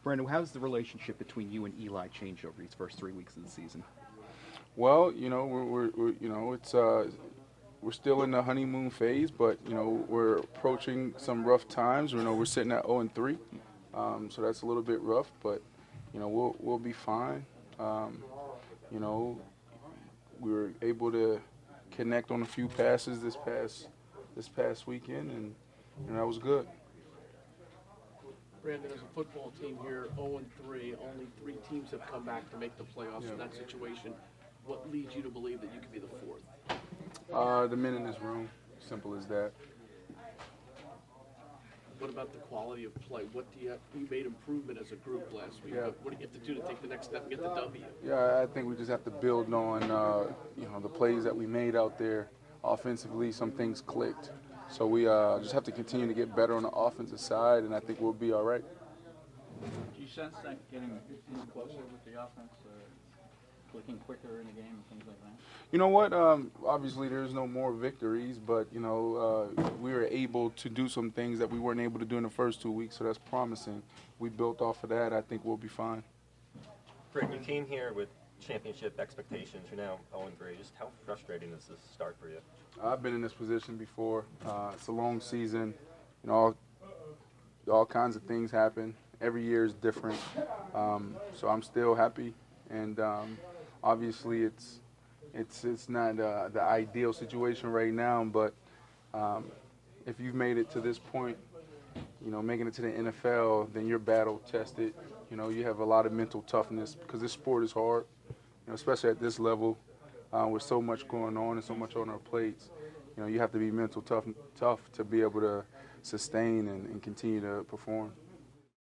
Brandon, how's the relationship between you and Eli changed over these first 3 weeks of the season? Well, we're still in the honeymoon phase, but we're approaching some rough times. We're sitting at 0-3, so that's a little bit rough, but we'll be fine. You know, we were able to connect on a few passes this past weekend, and that was good. Brandon, as a football team here, 0-3, only three teams have come back to make the playoffs in that situation. What leads you to believe that you could be the fourth? The men in this room, simple as that. What about the quality of play? What do you made improvement as a group last week. Yeah. What do you have to do to take the next step and get the W? Yeah, I think we just have to build on the plays that we made out there offensively. Some things clicked, so we just have to continue to get better on the offensive side, and I think we'll be all right. Do you sense that getting closer with the offense, clicking quicker in the game and things like that? You know what? Obviously, there's no more victories, but we were able to do some things that we weren't able to do in the first 2 weeks, so that's promising. We built off of that. I think we'll be fine. Brent, you came here with championship expectations. You're now 0-3. Just how frustrating is this start for you? I've been in this position before. It's a long season. All kinds of things happen. Every year is different. So I'm still happy, and obviously it's not the ideal situation right now. But if you've made it to this point, making it to the NFL, then you're battle tested. You have a lot of mental toughness because this sport is hard, especially at this level with so much going on and so much on our plates. You have to be mental tough to be able to sustain and continue to perform.